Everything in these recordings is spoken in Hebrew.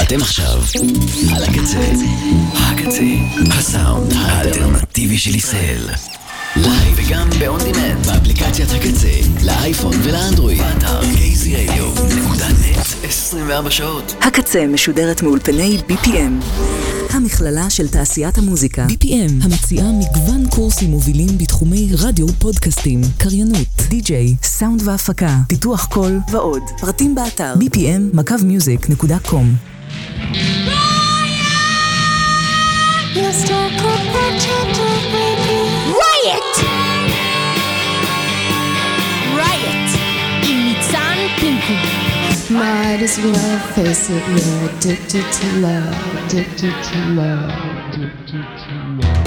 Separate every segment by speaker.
Speaker 1: אתם עכשיו על הקצה, הסאונד האלטרנטיבי של ישראל. לייב וגם באון דימנד באפליקציית הקצה, לאייפון ולאנדרואיד, באתר kzradio.net 24 שעות.
Speaker 2: הקצה משודרת מאולפני BPM, המכללה של תעשיית המוזיקה.
Speaker 3: BPM, המציעה מגוון קורסים מובילים בתחומי רדיו, פודקאסטים, קריינות, די-ג'יי,
Speaker 2: סאונד והפקה, פיתוח קול ועוד. פרטים באתר bpm.music.com.
Speaker 4: Riot! Riot! עם ניצן פינקו.
Speaker 5: Might as well face it, you're addicted to love, addicted to love, addicted to love.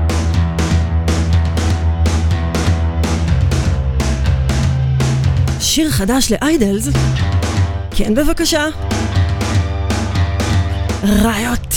Speaker 3: שיר חדש לאיידלס? כן בבקשה. ריוט.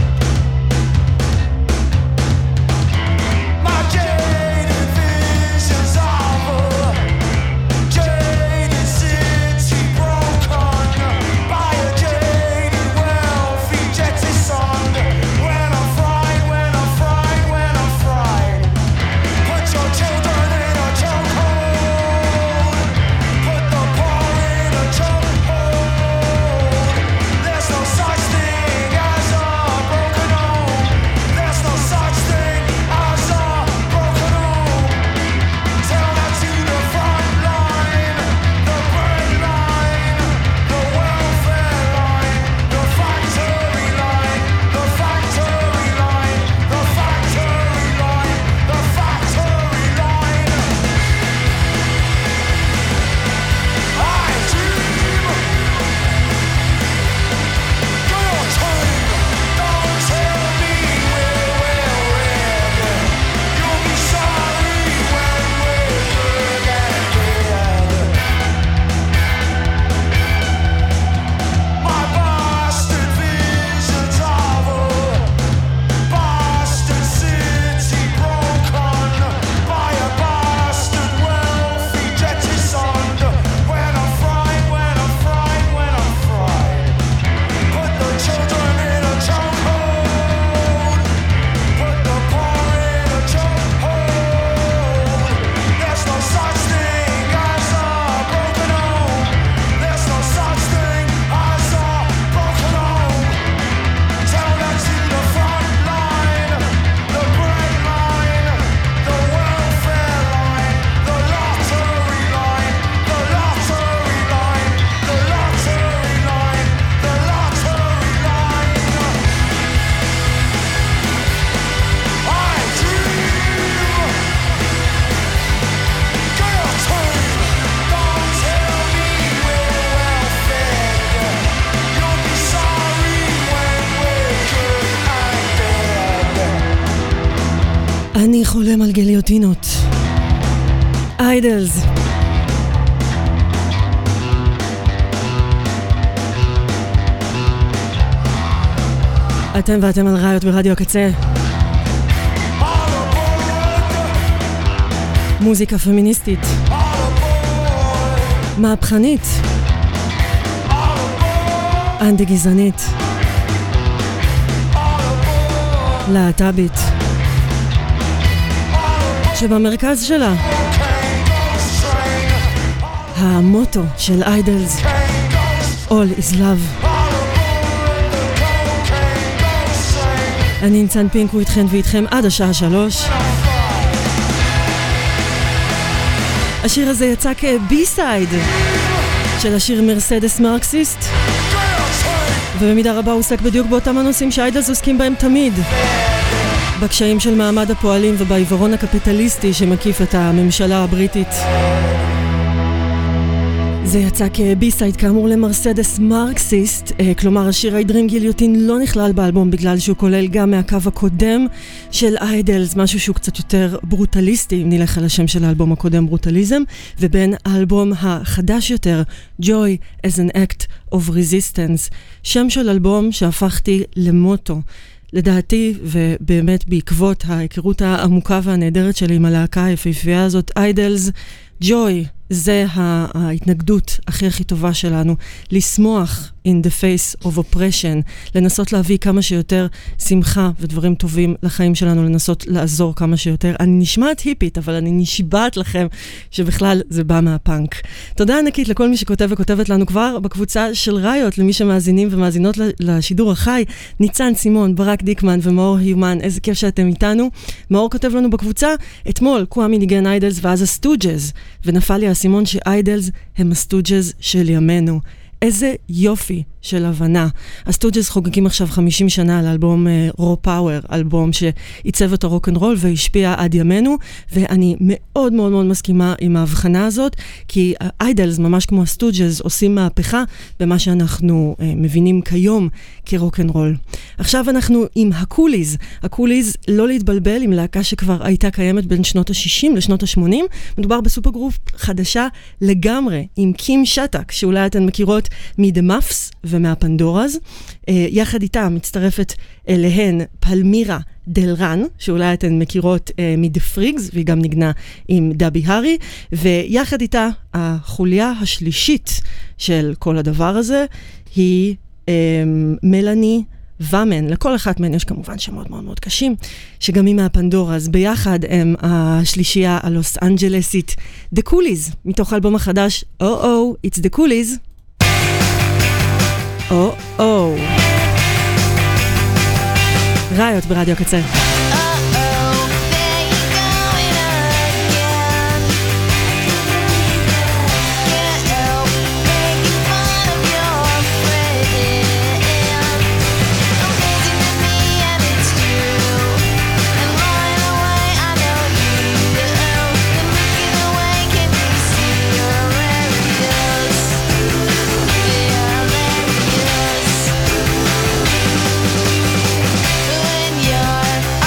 Speaker 3: אני חולם על גליוטינות. איידלס. אתם ואתם על ריוט ברדיו הקצה. מוזיקה פמיניסטית. מהפכנית. אנטי גזענית. להט"בית. שבמרכז שלה המוטו של איידלס, All is Love. אני ניצן פינקו איתכן ואיתכם עד השעה 3. השיר הזה יצא כבי-סייד של השיר מרסדס מרקסיסט, ובמידה רבה הוא עוסק בדיוק באותם הנושאים שאיידלס עוסקים בהם תמיד, בקשיים של מעמד הפועלים ובעיוורון הקפיטליסטי שמקיף את הממשלה הבריטית. זה יצא כבי-סייד כאמור למרסדס מרקסיסט, כלומר השיר I Dream גיליוטין לא נכלל באלבום בגלל שהוא כולל גם מהקו הקודם של איידלס, משהו שהוא קצת יותר ברוטליסטי, אם נלך על השם של האלבום הקודם ברוטליזם, ובין האלבום החדש יותר, Joy as an Act of Resistance, שם של אלבום שהפכתי למוטו. לדעתי, ובאמת בעקבות ההיכרות העמוקה והנהדרת שלי עם הלהקה היפהפייה הזאת, איידלס ג'וי זה ההתנגדות הכי טובה שלנו, לשמוח in the face of oppression, לנסות להביא כמה שיותר שמחה ודברים טובים לחיים שלנו, לנסות לעזור כמה שיותר. אני נשמעת היפית, אבל אני נשבעת לכם שבכלל זה בא מהפאנק. תודה ענקית לכל מי שכותב וכותבת לנו כבר בקבוצה של ראיות, למי שמאזינים ומאזינות לשידור החי, ניצן סימון, ברק דיקמן ומאור היומן, איזה כיף שאתם איתנו. מאור כותב לנו בקבוצה, אתמול קוואמי ניגן איידלס ואז הסטוג'ז, ונפל לי האסימון שאיידלס הם הסטוג'ז של ימינו. איזה יופי של הבנה. הסטוג'ז חוגגים עכשיו 50 שנה על אלבום רו פאוור, אלבום שעיצב את הרוק'נ'רול והשפיע עד ימינו, ואני מאוד מאוד מאוד מסכימה עם ההבחנה הזאת, כי האיידלס, ממש כמו הסטוג'ז, עושים מהפכה במה שאנחנו מבינים כיום כרוק'נ'רול. עכשיו אנחנו עם הקוליז. הקוליז, לא להתבלבל, עם להקה שכבר הייתה קיימת בין שנות ה-60 לשנות ה-80. מדובר בסופר גרופ חדשה לגמרי, עם קים שטק, שאולי אתן מכירות מ-The Muffs ומהפנדורז. יחד איתה מצטרפת אליהן פלמירה דלרן, שאולי אתן מכירות מ-The Frigs, והיא גם נגנה עם דבי הרי, ויחד איתה החוליה השלישית של כל הדבר הזה היא מלאני ומן. לכל אחת מהן יש כמובן שמות מאוד מאוד קשים, שגם היא מהפנדורז. ביחד הם השלישייה הלוס אנג'לסית The Coolies, מתוך האלבום החדש Oh Oh It's The Coolies. Oh Oh. ראיות ברדיו קצה.
Speaker 6: When you're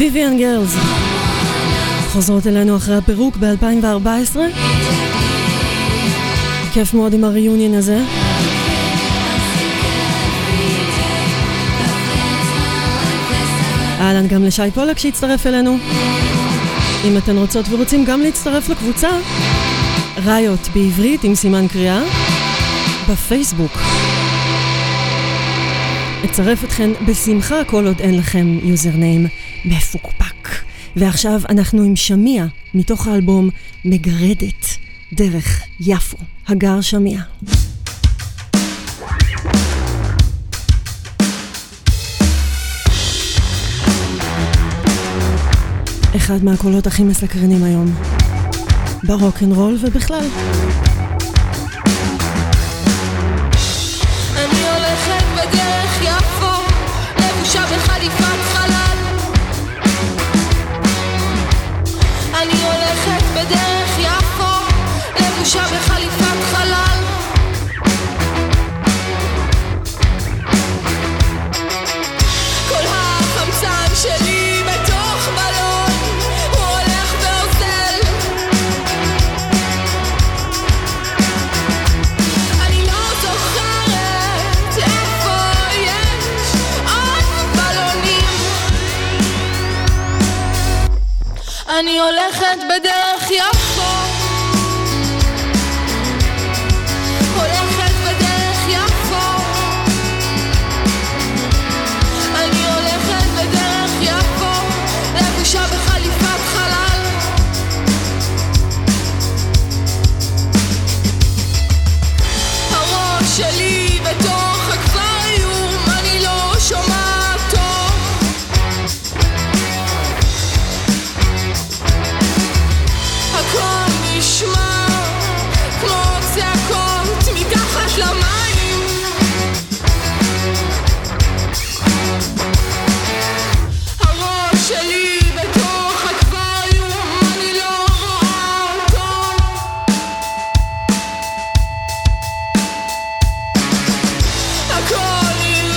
Speaker 3: ויויאן גרלס חוזרות אלינו אחרי הפירוק ב-2014. כיף מאוד עם הריוניון הזה. אהלן גם לשי פולק שהצטרף אלינו. אם אתן רוצות ורוצים גם להצטרף לקבוצה, ראיות בעברית עם סימן קריאה בפייסבוק. אצרף אתכן בשמחה כל עוד אין לכם יוזרניים מפוקפק. ועכשיו אנחנו עם שמיה מתוך האלבום מגרדת דרך יפו, הגר שמיה. אחד מהקולות הכי מסקרנים היום ברוק'נ'רול ובכלל.
Speaker 6: אני הולכת בדרך יפו, לבושה בחליפת חלל. אני הולכת בדרך יפו, לבושה בחליפת חלל. כל החמצן שלי בתוך בלון, הוא הולך ועוזל. אני לא זוכרת איפה יש עוד בלונים. אני הולכת בדרך יפו, הולכת בדרך יפו. אני הולכת בדרך יפו, לבושה בחליפת חלל. הראש שלי בתוך אקווריום, אני לא שומעת טוב. הכל נשמע כמו צעקות מתחת למים. הראש שלי בתוך אקווריום, אני לא רואה אותו. הכל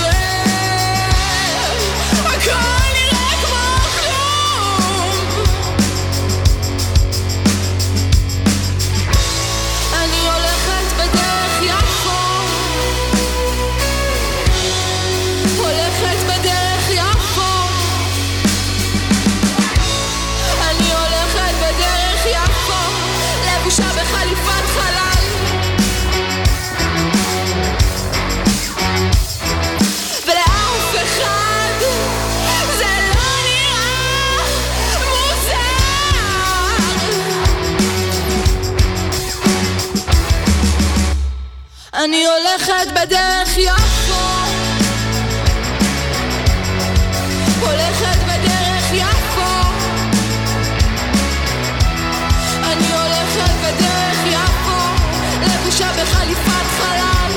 Speaker 6: נראה כמו כלום. אני הולכת בדרך יפו, הולכת בדרך יפו. אני הולכת בדרך יפו, לבושה בחליפת חלל. ולאף אחד זה לא נראה מוזר. אני הולכת בדרך יפו, הולכת בדרך יפו. אני הולכת בדרך יפו, לבושה בחליפת חלל.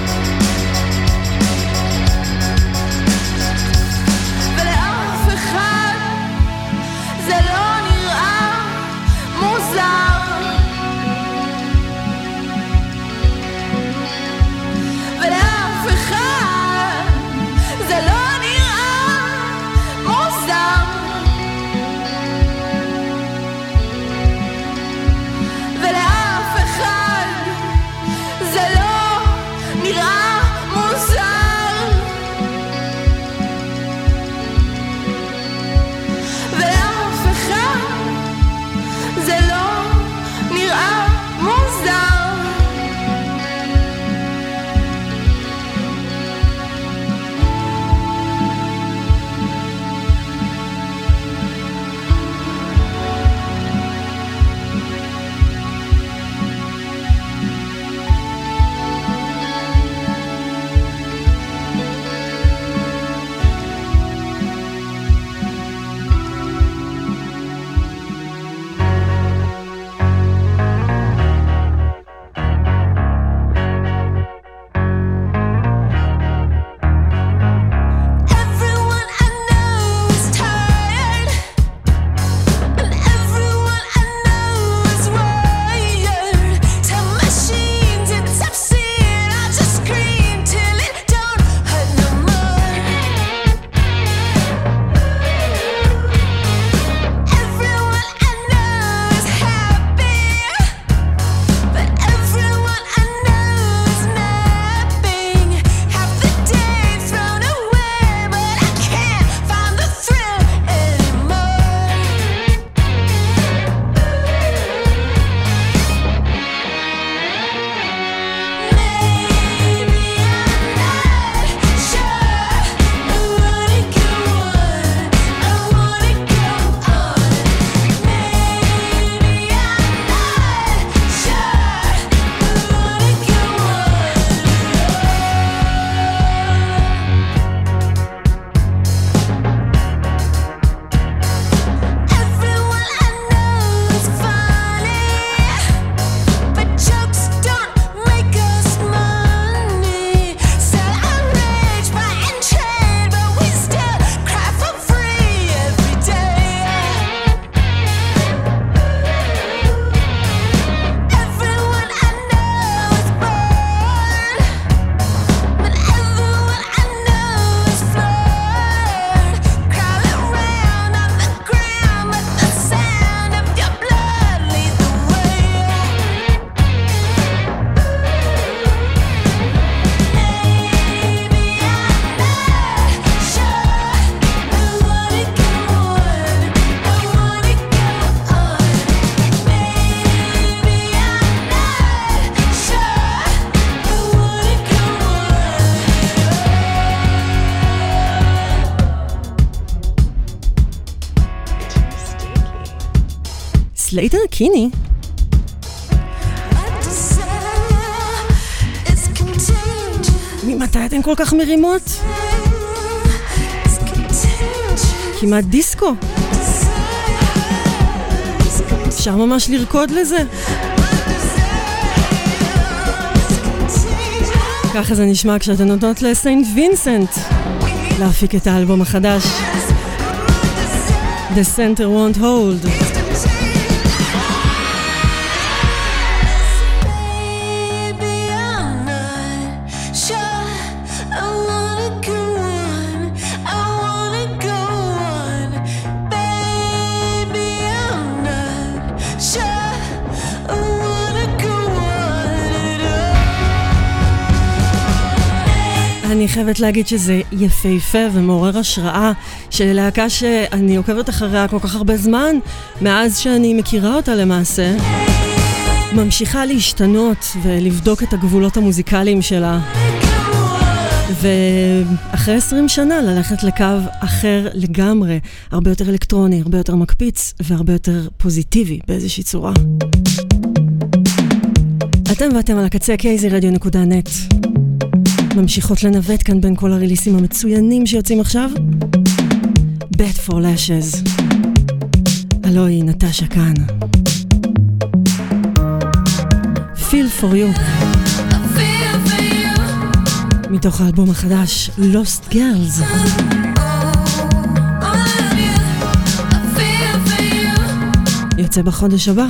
Speaker 6: ולאף אחד זה לא נראה מוזר. ולאף אחד זה לא נראה מוזר. ולאף אחד
Speaker 3: להיט ענקיני. ממתי אתן כל כך מרימות? כמעט דיסקו. אפשר ממש לרקוד לזה. ככה זה נשמע כשאתן נותנות לסיינט וינסנט להפיק את האלבום החדש The Center Won't Hold. אני חייבת להגיד שזה יפהפה ומעורר השראה של להקה שאני עוקבת אחריה כל כך הרבה זמן, מאז שאני מכירה אותה למעשה, ממשיכה להשתנות ולבדוק את הגבולות המוזיקליים שלה, ואחרי 20 שנה ללכת לקו אחר לגמרי, הרבה יותר אלקטרוני, הרבה יותר מקפיץ והרבה יותר פוזיטיבי באיזושהי צורה. אתם ואתם על הקצה kzradio.net ממשיכות לנווט כאן בין כל הריליסים המצוינים שיוצאים עכשיו. Bad for Lashes, אלוהי נטשה כאן. Feel for you, מתוך האלבום החדש Lost Girls. יוצא בחודש הבא.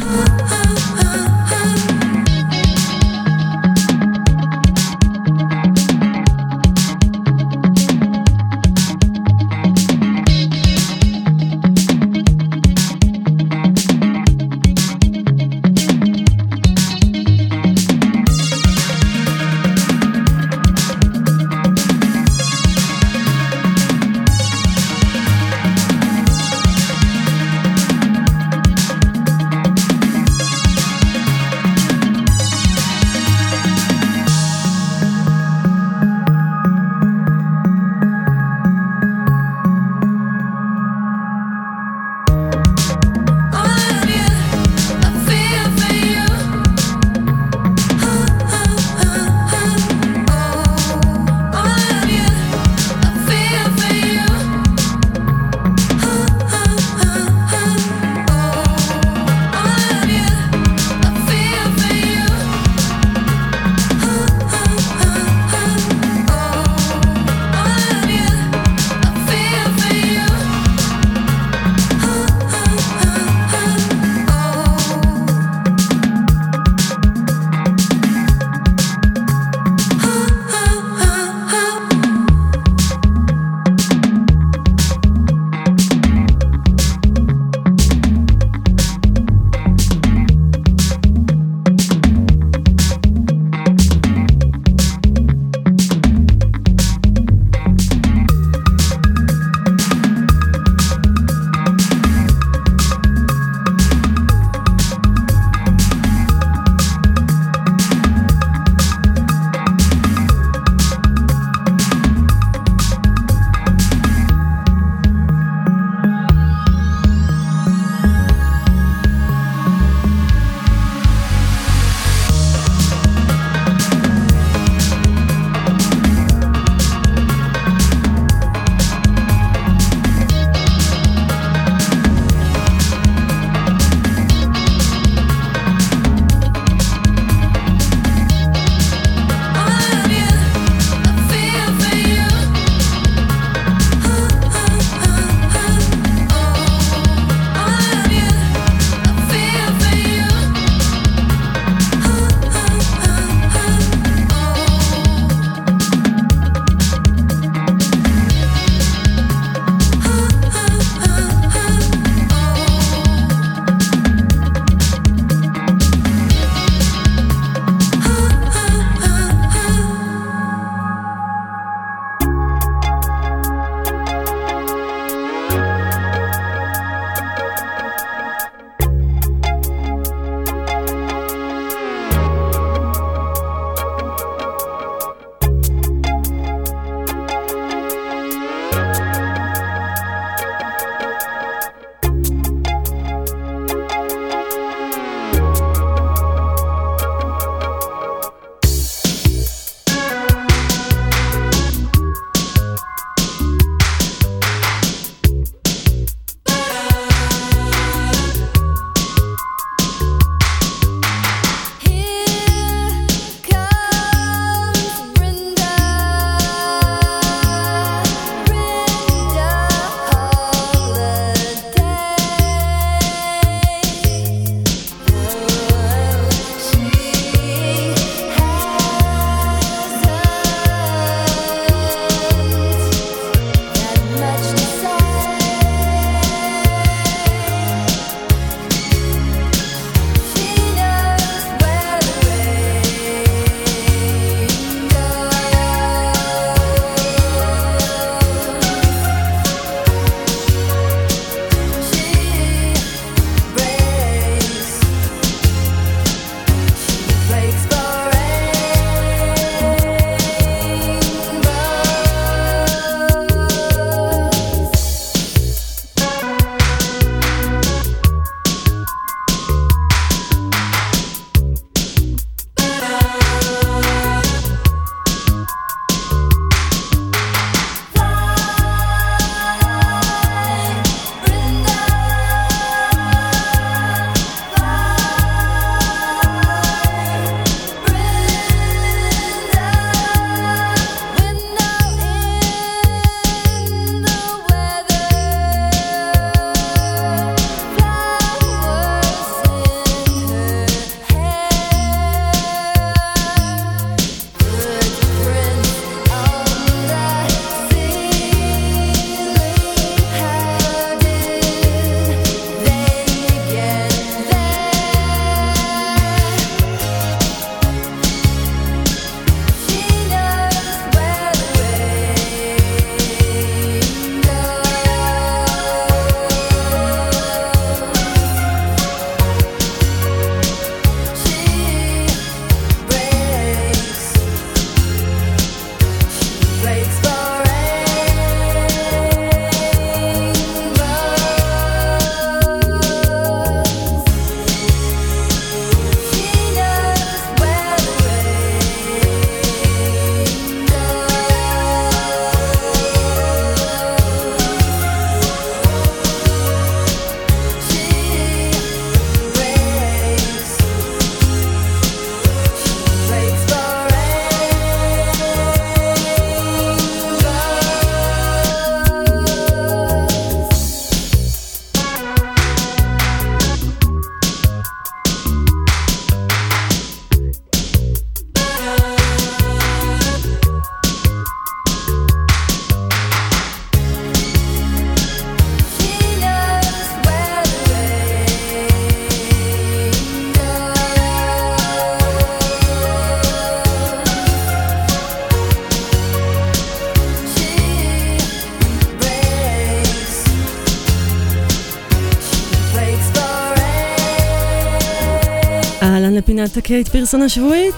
Speaker 3: פינת הקייט פירסון השבועית,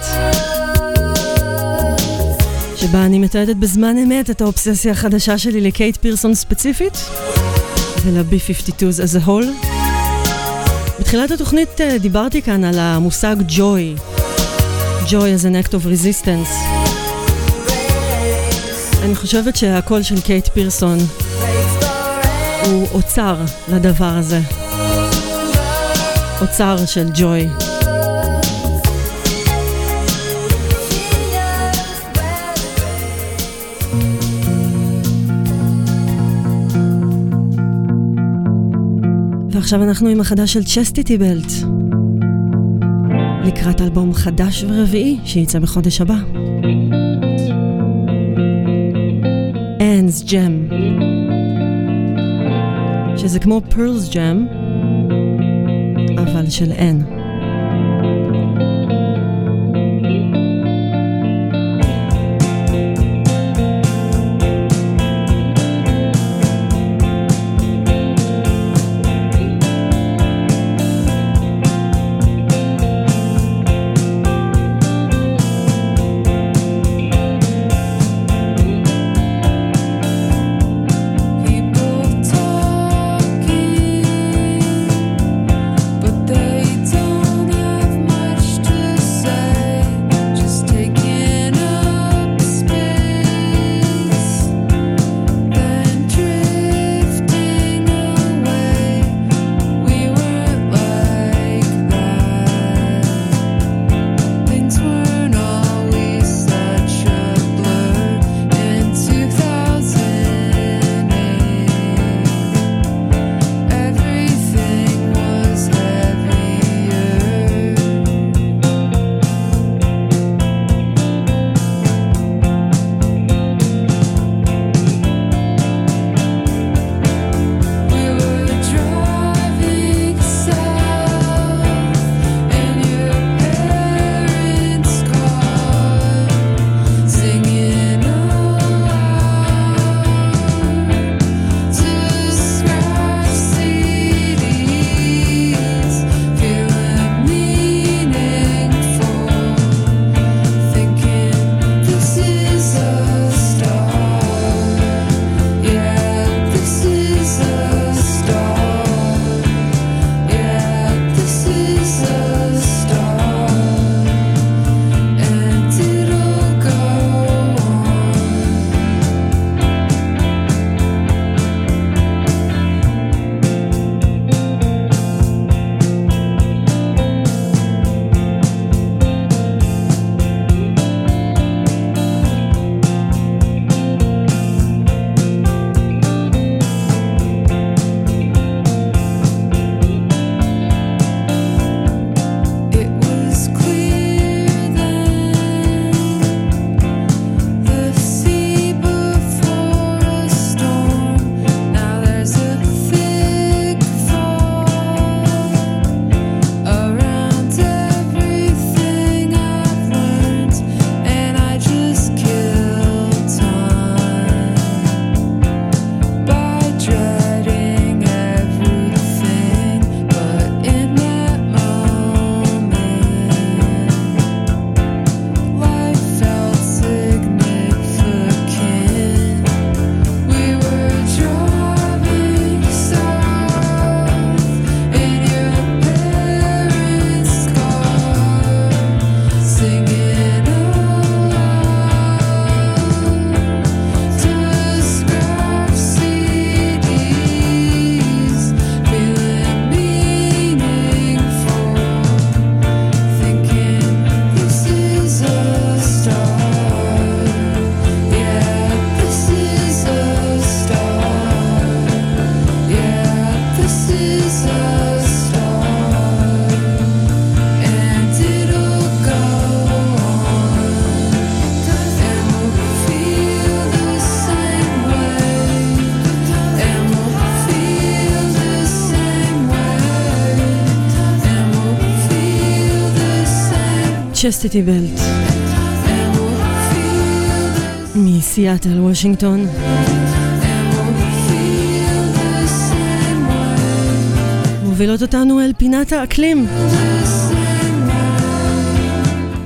Speaker 3: שבה אני מתעדת בזמן אמת את האובססיה החדשה שלי לקייט פירסון ספציפית ול-B-52s as a whole. בתחילת התוכנית דיברתי כאן על המושג joy as an act of resistance. אני חושבת שהקול של קייט פירסון הוא אוצר לדבר הזה, אוצר של ג'וי. ועכשיו אנחנו עם החדש של צ'סטיטי בלט, לקראת אלבום חדש ורביעי שייצא בחודש הבא, Anne's Jam, שזה כמו Pearl's Jam אבל של Anne. צ'סטיטי בלט מסיאטל, וושינגטון. מובילות אותנו אל פינת האקלים.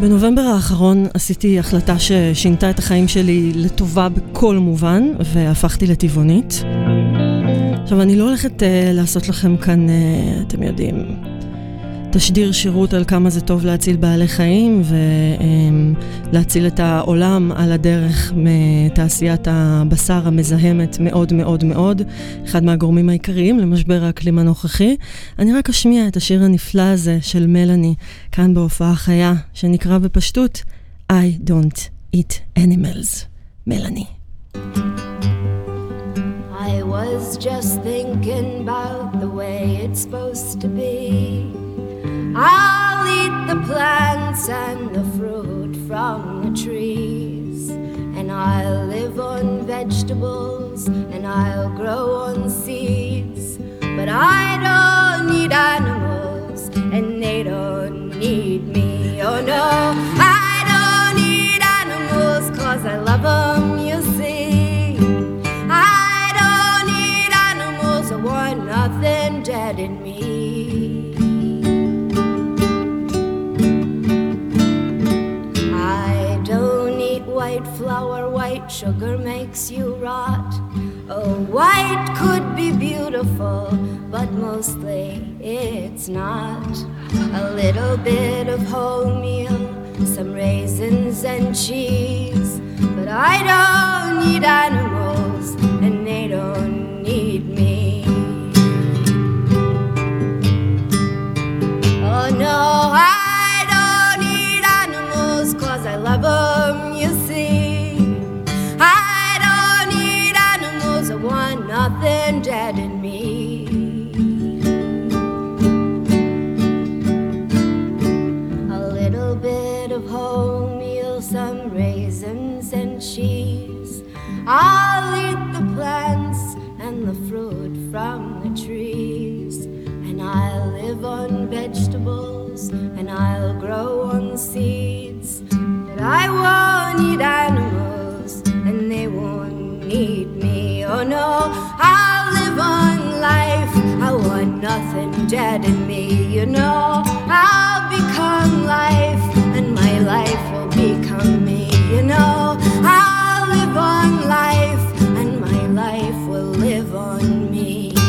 Speaker 3: בנובמבר האחרון עשיתי החלטה ששינתה את החיים שלי לטובה בכל מובן, והפכתי לטבעונית. עכשיו, אני לא הולכת לעשות לכם כאן, אתם יודעים, תשדיר שירות על כמה זה טוב להציל בעלי חיים ולהציל את העולם על הדרך מתעשיית הבשר המזהמת מאוד מאוד מאוד, אחד מהגורמים העיקריים למשבר האקלים הנוכחי. אני רק אשמיע את השיר הנפלא הזה של מלאני כאן בהופעה חיה, שנקרא בפשטות I don't eat animals. מלאני.
Speaker 7: I was just thinking about the way it's supposed to be. I'll eat the plants and the fruit from the trees, and I'll live on vegetables and I'll grow on seeds. But I don't need animals and they don't need me. Oh no, I don't need animals 'cause I love them, you see. I don't need animals, I want nothing dead in me. White flour, white sugar makes you rot. Oh, white could be beautiful, but mostly it's not. A little bit of wholemeal, some raisins and cheese. But I don't need animals, and they don't need me. Oh no, I don't need animals 'cause I love them, you see. I don't need animals, I want nothing dead in me. A little bit of wholemeal, some raisins and cheese. I'll eat the plants and the fruit from the trees, and I'll live on vegetables and I'll grow on seeds. But I won't eat animals and they won't need me. Oh no, I'll live on life, I want nothing dead in me. You know, I'll become life and my life will become me. You know, I'll live on life and my life will live on me.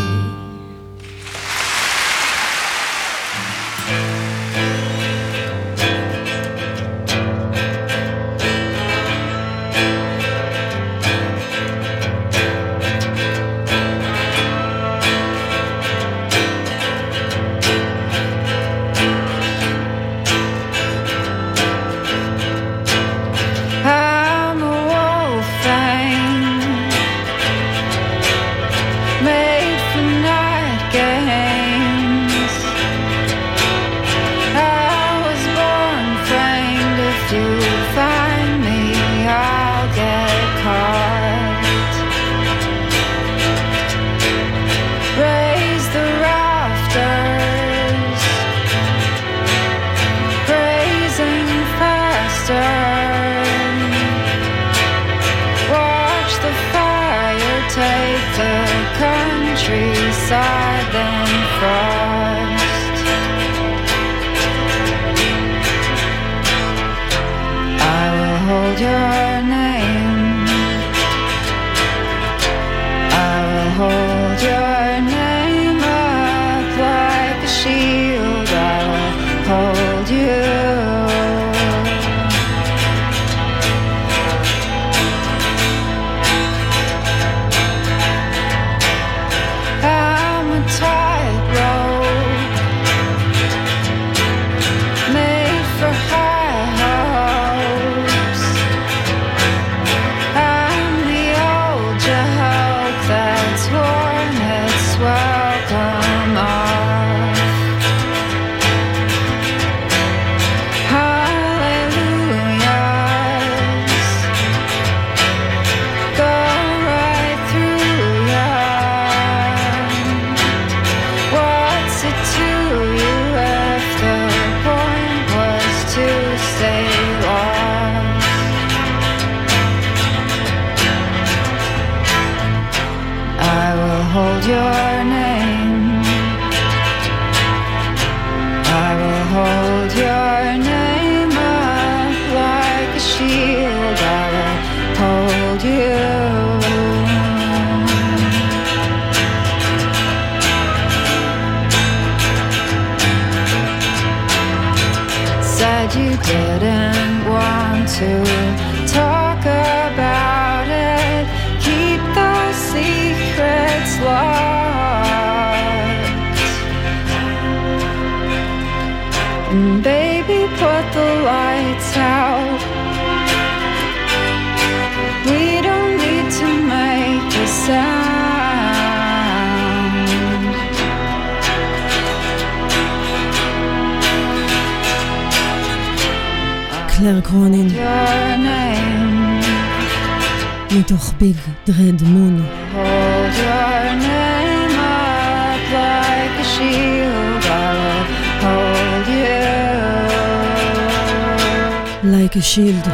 Speaker 8: Countryside then frost. I will hold your name. I will hold your name up like a shield. I will hold you. Hold your name. I will hold your name up
Speaker 3: קלר קרונין מתוך ביג דרד מון.
Speaker 8: Hold your name up like a shield, I'll hold you
Speaker 3: like a shield.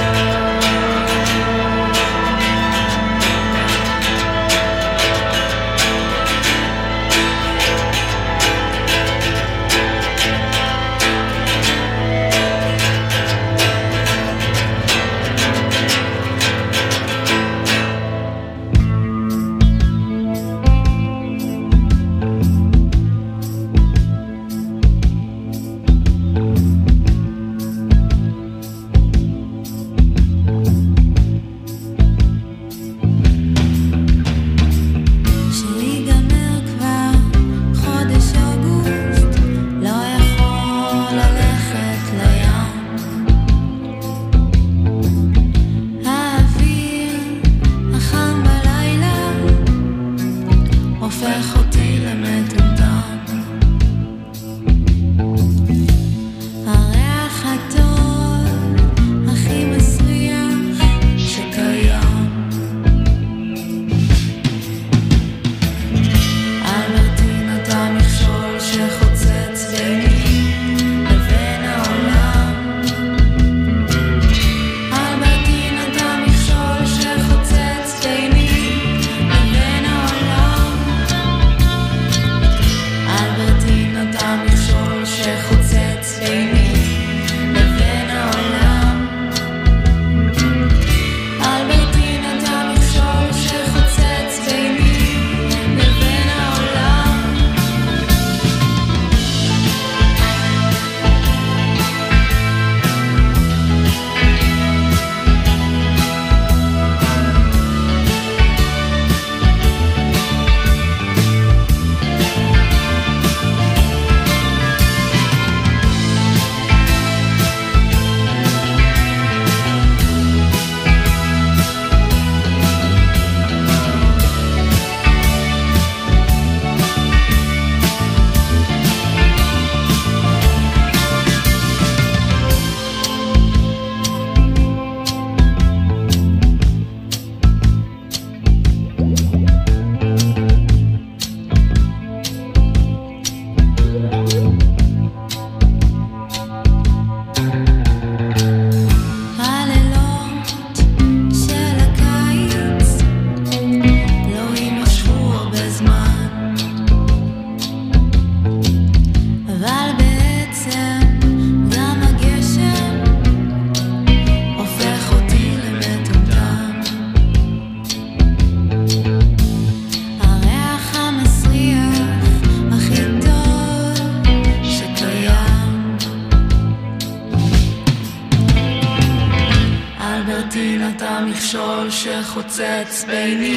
Speaker 6: שחוצץ ביני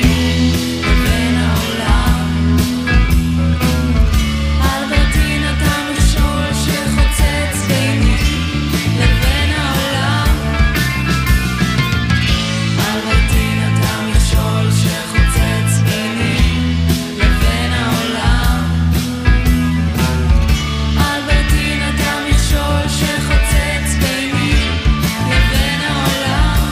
Speaker 6: לבין העולם. אלברטין אתה מכשול שחוצץ ביני לבין העולם. אלברטין אתה מכשול שחוצץ ביני לבין העולם. אלברטין אתה מכשול שחוצץ ביני לבין העולם.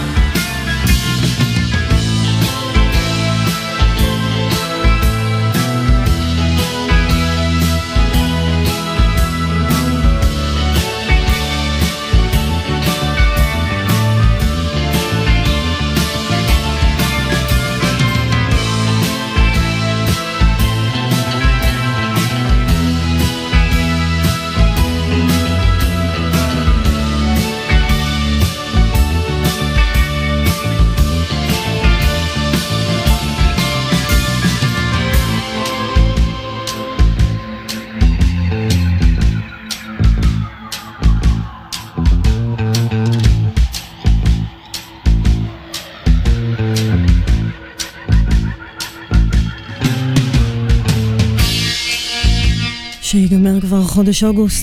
Speaker 3: שיגמר כבר חודש אוגוסט.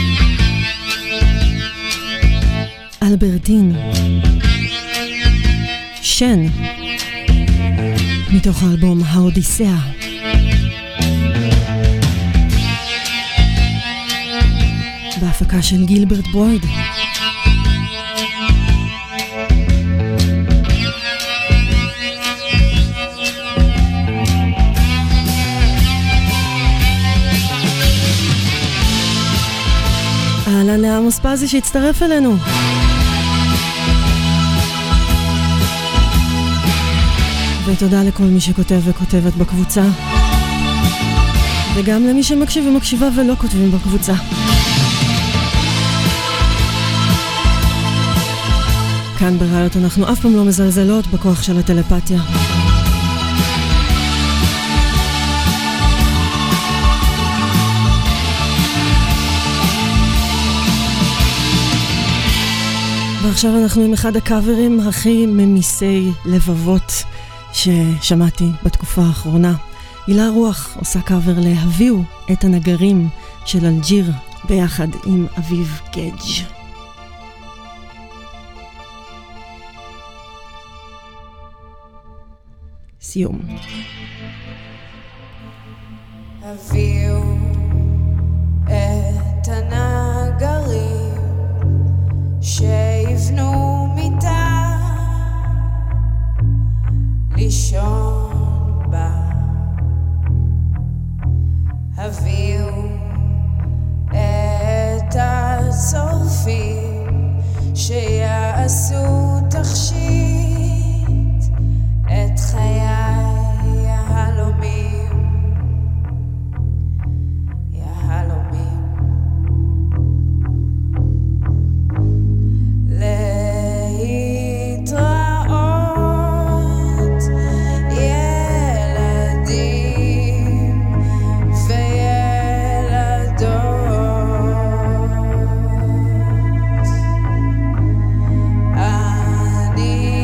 Speaker 3: אלברטין שן מתוך האלבום האודיסאה. בהפקה של גילברט בויד. אהלן לעמוס פזי שהצטרף אלינו. ותודה לכל מי שכותב וכותבת בקבוצה. וגם למי שמקשיב ומקשיבה ולא כותבים בקבוצה. כאן ברעיות אנחנו אף פעם לא מזלזלות בכוח של הטלפתיה. ועכשיו אנחנו עם אחד הקאברים הכי ממיסי לבבות ששמעתי בתקופה האחרונה. הילה רוח עושה קאבר להביאו את הנגרים של אלג'יר ביחד עם אביב גדג'. סיום.
Speaker 9: הביאו את הנגרים שיבנו מיטה לישון בה. הביאו את הצורפים שיעשו תכשיט את חיי יהלומים.
Speaker 10: אני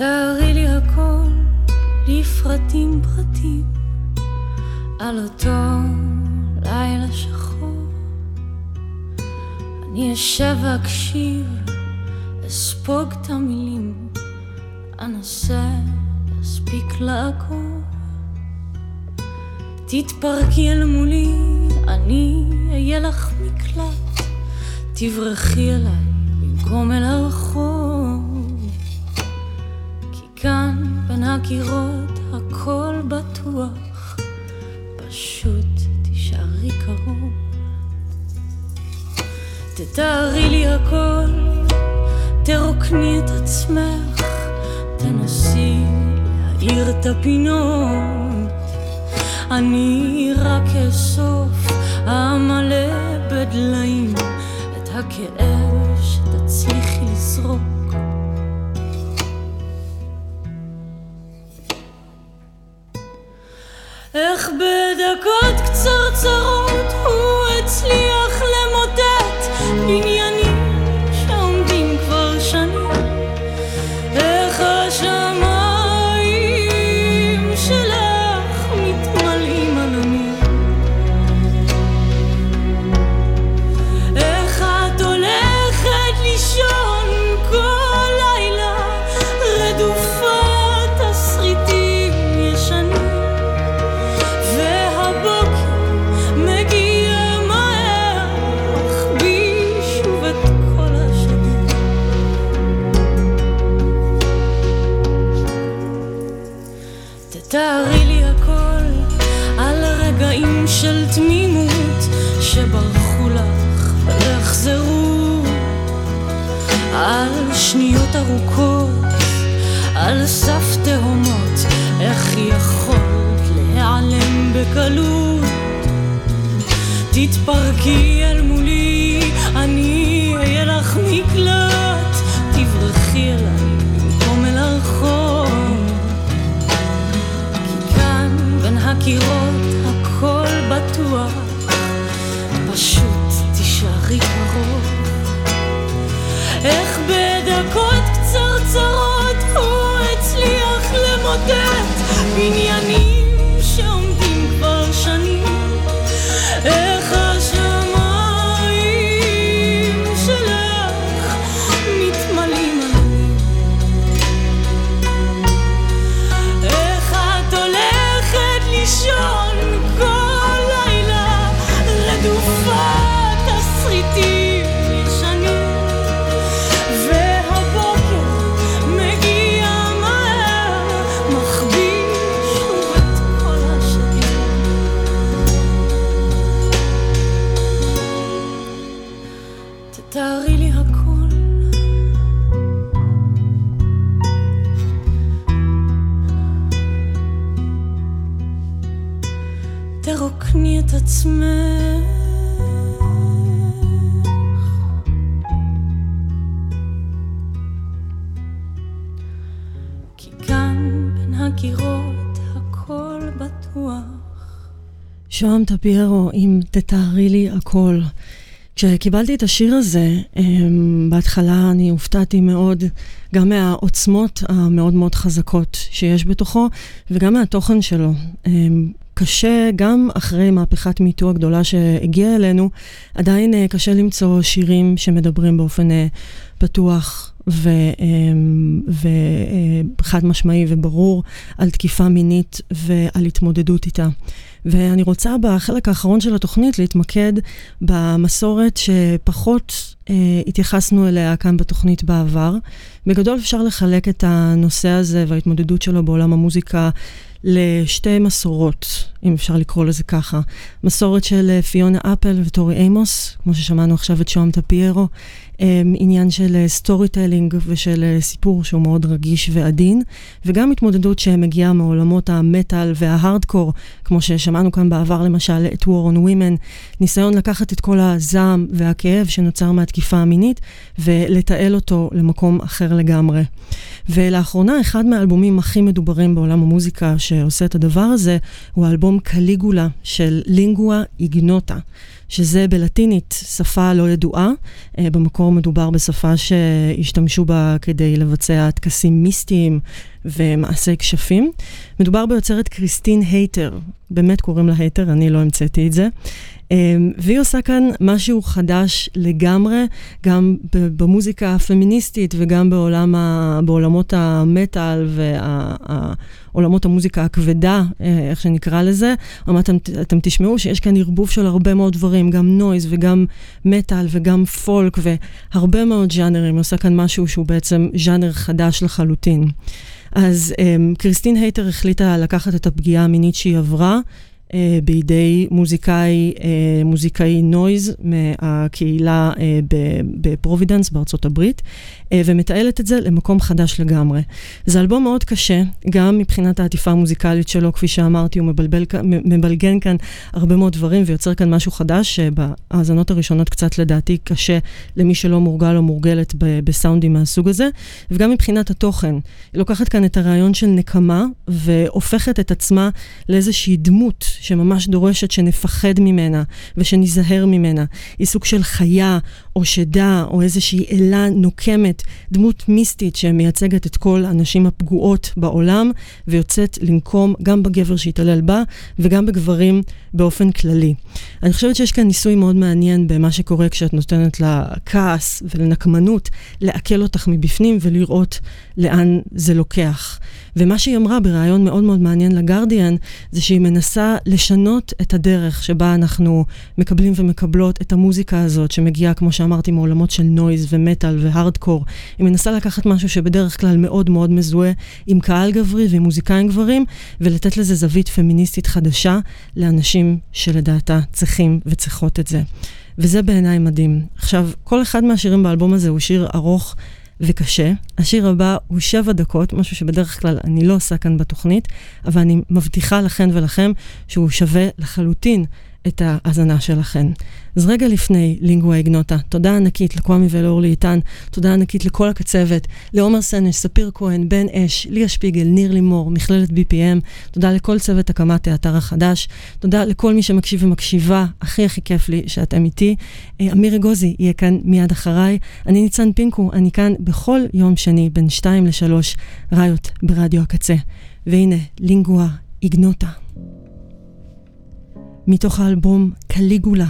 Speaker 10: תתארי לי הכל לפרטים פרטים על אותו לילה שחור. אני אשב ואקשיב, אספוג את המילים, אנסה להספיק לעקוב. תתפרקי אל מולי, אני אהיה לך מקלט, תברחי אליי במקום אל הרחוב. כי כאן בין הקירות הכל בטוח, פשוט תישארי קרוב. תתארי לי הכל, תרוקני את עצמך, תנסי להאיר את הפינות. אני רק אסוף המלא בדליים את הכאב שתצליחי לזרוק. איך בדקות קצרצרות הוא הצליח למוטט בניינים שעומדים כבר שנים. איך השמיים שלך מתמלאים עננים. איך את הולכת לישון כל לילה רדופת תסריטים ישנים. תארי לי הכל על הרגעים של תמימות שברחו לך ולחזרו, על שניות ארוכות, על סף תהומות, איך יכולת להיעלם בקלות. תתפרקי אל מולי, אני אהיה לך מקלט, תברחי אליי במקום אל הרחוב. הקירות הכל בטוח, פשוט תישארי קרוב. איך בדקות קצרצרות הוא הצליח למוטט בניינים שעומדים כבר שנים. איך השמיים שלך מתמלאים עננים. איך את הולכת לישון כל לילה רדופת תסריטים ישנים. והבוקר מגיע מהר, מחביא שוב את כל השדים. תתארי לי הכל, תרוקני את עצמך. כי כאן בין הקירות הכל בטוח.
Speaker 3: שוהם טפיירו עם תתארי לי הכל. כשקיבלתי את השיר הזה, בהתחלה אני הופתעתי מאוד גם מהעוצמות המאוד מאוד חזקות שיש בתוכו, וגם מהתוכן שלו. קשה, גם אחרי מהפכת מיטו הגדולה שהגיעה אלינו, עדיין קשה למצוא שירים שמדברים באופן פתוח וחד משמעי וברור על תקיפה מינית ועל התמודדות איתה. ואני רוצה בחלק האחרון של התוכנית להתמקד במסורת שפחות התייחסנו אליה כאן בתוכנית בעבר. בגדול אפשר לחלק את הנושא הזה וההתמודדות שלו בעולם המוזיקה לשתי מסורות, אם אפשר לקרוא לזה ככה. מסורת של פיונה אפל וטורי אימוס, כמו ששמענו עכשיו את שוהם טפיירו, עניין של סטורי טיילינג ושל סיפור שהוא מאוד רגיש ועדין, וגם התמודדות שמגיעה מעולמות המטל וההארדקור, כמו ששמענו כאן בעבר למשל את War on Women, ניסיון לקחת את כל הזעם והכאב שנוצר מהתקיפה המינית ולתעל אותו למקום אחר לגמרי. ולאחרונה אחד מהאלבומים הכי מדוברים בעולם המוזיקה שעושה את הדבר הזה הוא האלבום קליגולה של לינגואה איגנוטה, שזה בלטינית שפה לא ידועה. במקור מדובר בשפה שהשתמשו בה כדי לבצע טקסים מיסטיים ומעשי כשפים. מדובר ביוצרת קריסטין הייטר, באמת קוראים לה הייטר, אני לא המצאתי את זה. והיא עושה כאן משהו חדש לגמרי, גם במוזיקה הפמיניסטית וגם בעולמות המטל ועולמות המוזיקה הכבדה, איך שנקרא לזה. אתם תשמעו שיש כאן ערבוב של הרבה מאוד דברים, גם נויז וגם מטל וגם פולק והרבה מאוד ז'אנרים. היא עושה כאן משהו שהוא בעצם ז'אנר חדש לחלוטין. אז קריסטין הייטר החליטה לקחת את הפגיעה המינית שהיא עברה, בידי מוזיקאי נויז מהקהילה בפרובידנס בארצות הברית, ומתעלת את זה למקום חדש לגמרי. זה אלבום מאוד קשה, גם מבחינת העטיפה המוזיקלית שלו, כפי שאמרתי, הוא מבלגן כאן הרבה מאוד דברים, ויוצר כאן משהו חדש, שבהאזנות הראשונות קצת לדעתי קשה למי שלא מורגל או מורגלת בסאונדים מהסוג הזה, וגם מבחינת התוכן. היא לוקחת כאן את הרעיון של נקמה, והופכת את עצמה לאיזושהי דמות, שממש דורשת שנפחד ממנה ושנזהר ממנה. היא סוג של חיה או שדה או איזושהי אלה נוקמת, דמות מיסטית שמייצגת את כל הנשים הפגועות בעולם ויוצאת לנקום גם בגבר שהתעלל בה וגם בגברים באופן כללי. אני חושבת שיש כאן ניסוי מאוד מעניין במה שקורה כשאת נותנת לכעס ולנקמנות לעכל אותך מבפנים ולראות לאן זה לוקח. ומה שהיא אמרה ברעיון מאוד מאוד מעניין לגרדיאן, זה שהיא מנסה לשנות את הדרך שבה אנחנו מקבלים ומקבלות את המוזיקה הזאת, שמגיעה, כמו שאמרתי, מעולמות של נויז ומטל והארדקור. היא מנסה לקחת משהו שבדרך כלל מאוד מאוד מזוהה עם קהל גברי ועם מוזיקאים גברים, ולתת לזה זווית פמיניסטית חדשה לאנשים שלדעתה צריכים וצריכות את זה. וזה בעיניי מדהים. עכשיו, כל אחד מהשירים באלבום הזה הוא שיר ארוך וקשה. השיר הבא הוא 7 דקות, משהו שבדרך כלל אני לא עושה כאן בתוכנית, אבל אני מבטיחה לכן ולכם שהוא שווה לחלוטין את ההאזנה שלכן. אז רגע לפני לינגואה איגנוטה, תודה ענקית לקוואמי ולאורלי איתן, תודה ענקית לכל הקצוות, לעומר סנש, ספיר כהן, בן אש, ליה שפיגל, ניר לימור, מכללת BPM, תודה לכל צוות הקמת האתר החדש, תודה לכל מי שמקשיב ומקשיבה, הכי כיף לי שאתם איתי. אמיר אגוזי יהיה כאן מיד אחריי, אני ניצן פינקו, אני כאן בכל יום שני בין 2 ל-3 ראיות ברדיו הקצה. והנה, לינגואה איגנוטה. מתוך האלבום קליגולה.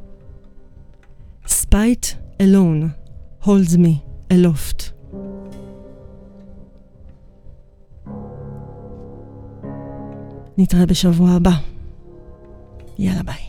Speaker 3: Spite alone holds me aloft. נתראה בשבוע הבא. יאללה ביי.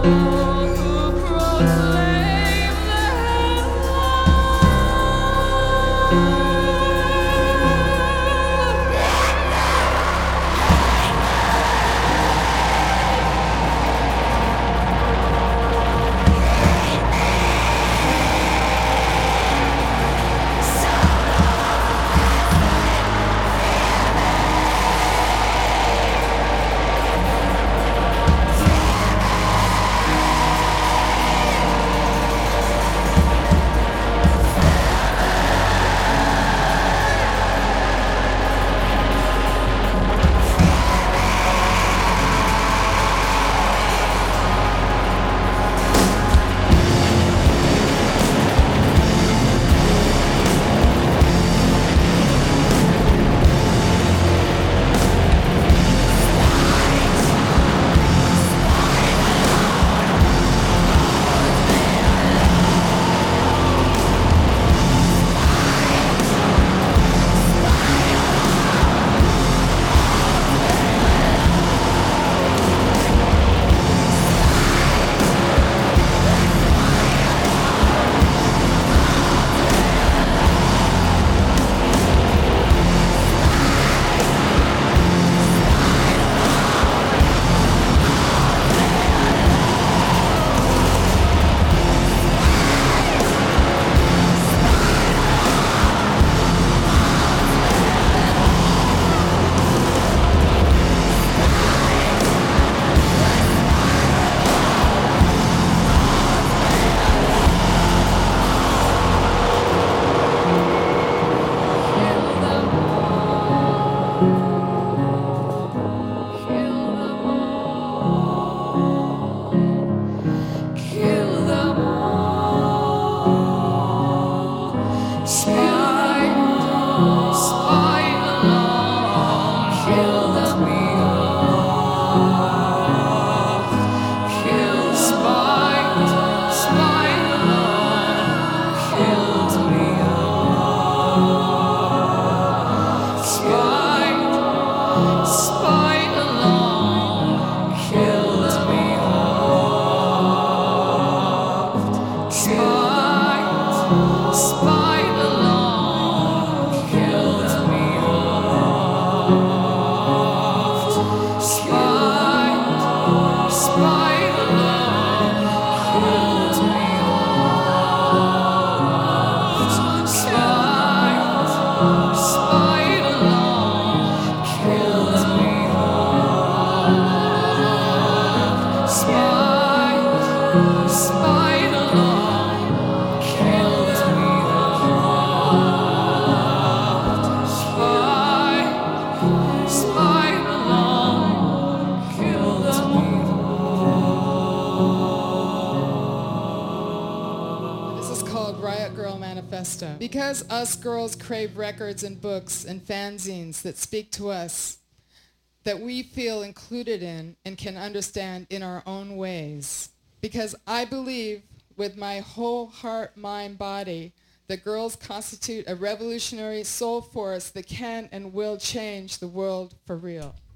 Speaker 11: Because us girls crave records and books and fanzines that speak to us, that we feel included in and can understand in our own ways. Because I believe with my whole heart, mind, body, that girls constitute a revolutionary soul force that can and will change the world for real.